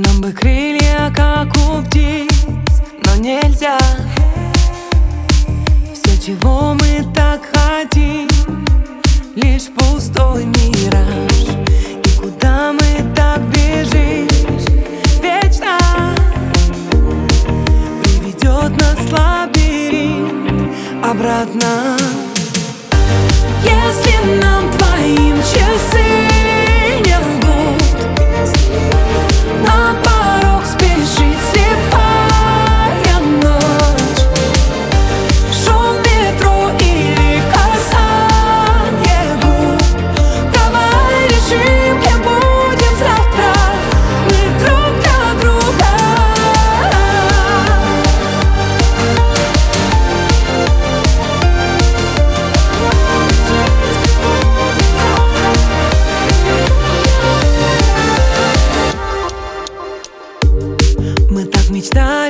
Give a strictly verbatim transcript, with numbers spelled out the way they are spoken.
Нам бы крылья, как у птиц, но нельзя. Все, чего мы так хотим, лишь пустой мираж. И куда мы так бежим, вечно приведет нас лабиринт обратно. Если нам твоим часы не лгут, на порог спешит слепая ночь. Шум метро или касание губ. Давай решим, кем будем завтра. Мы друг для друга. Мы так мечтаем